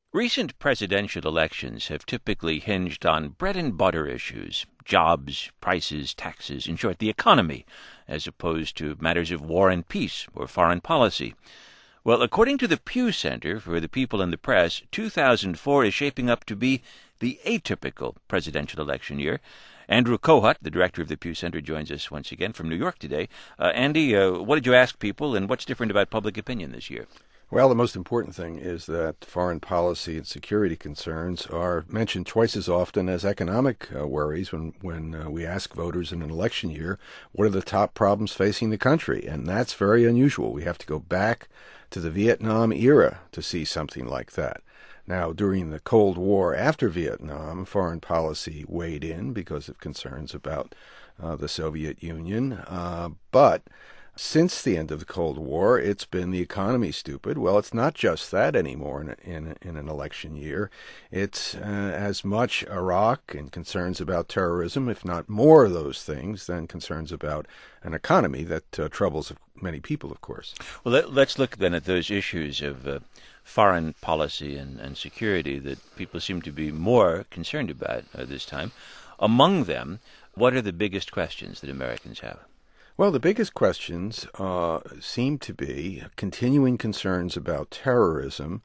Recent presidential elections have typically hinged on bread-and-butter issues, jobs, prices, taxes, in short, the economy, as opposed to matters of war and peace or foreign policy. Well, according to the Pew Center for the People and the Press, 2004 is shaping up to be the atypical presidential election year. Andrew Kohut, the director of the Pew Center, joins us once again from New York today. Andy, what did you ask people, and what's different about public opinion this year? Well, the most important thing is that foreign policy and security concerns are mentioned twice as often as economic worries when we ask voters in an election year, what are the top problems facing the country? And that's very unusual. We have to go back to the Vietnam era to see something like that. Now, during the Cold War after Vietnam, foreign policy weighed in because of concerns about the Soviet Union, but since the end of the Cold War, it's been the economy stupid. Well, it's not just that anymore in an election year. It's as much Iraq and concerns about terrorism, if not more of those things, than concerns about an economy that troubles many people, of course. Well, let's look then at those issues of foreign policy and security that people seem to be more concerned about this time. Among them, what are the biggest questions that Americans have? Well, the biggest questions seem to be continuing concerns about terrorism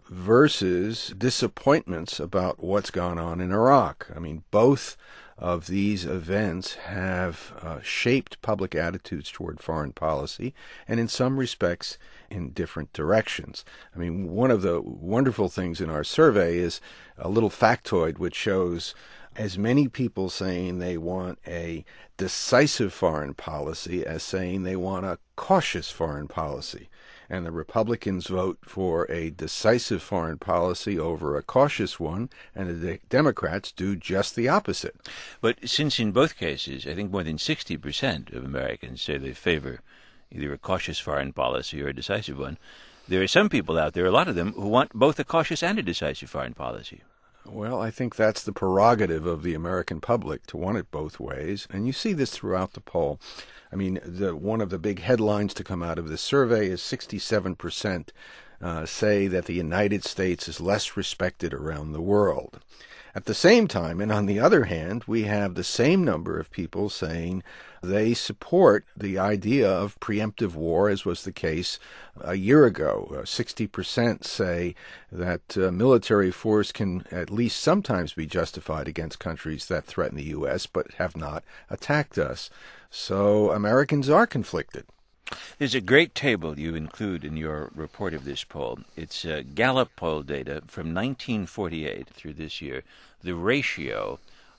versus disappointments about what's gone on in Iraq. I mean, both of these events have shaped public attitudes toward foreign policy, and in some respects in different directions. I mean, one of the wonderful things in our survey is a little factoid which shows as many people saying they want a decisive foreign policy as saying they want a cautious foreign policy. And the Republicans vote for a decisive foreign policy over a cautious one, and the Democrats do just the opposite. But since in both cases, I think more than 60% of Americans say they favor either a cautious foreign policy or a decisive one, there are some people out there, a lot of them, who want both a cautious and a decisive foreign policy. Well, I think that's the prerogative of the American public to want it both ways, and you see this throughout the poll. I mean, one of the big headlines to come out of this survey is 67% say that the United States is less respected around the world. At the same time, and on the other hand, we have the same number of people saying they support the idea of preemptive war, as was the case a year ago. 60% say that military force can at least sometimes be justified against countries that threaten the U.S. but have not attacked us. So Americans are conflicted. There's a great table you include in your report of this poll. It's Gallup poll data from 1948 through this year, the ratio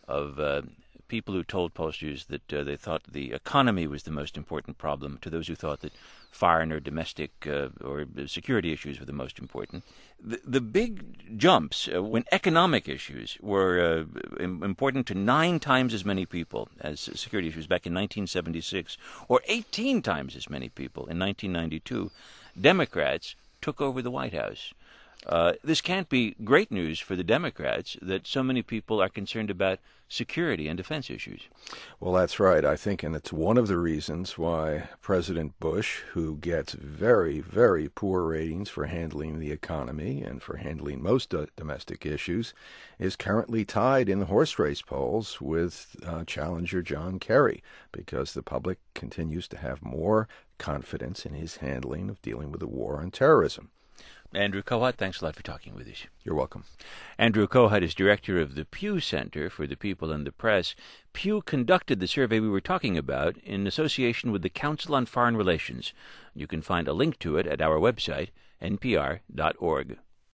of people who told pollsters that they thought the economy was the most important problem to those who thought that foreign or domestic or security issues were the most important. The big jumps when economic issues were important to 9 times as many people as security issues back in 1976, or 18 times as many people in 1992, Democrats took over the White House. This can't be great news for the Democrats that so many people are concerned about security and defense issues. Well, that's right, I think, and it's one of the reasons why President Bush, who gets very, very poor ratings for handling the economy and for handling most domestic issues, is currently tied in the horse race polls with challenger John Kerry, because the public continues to have more confidence in his handling of dealing with the war on terrorism. Andrew Kohut, thanks a lot for talking with us. You're welcome. Andrew Kohut is director of the Pew Center for the People and the Press. Pew conducted the survey we were talking about in association with the Council on Foreign Relations. You can find a link to it at our website, npr.org.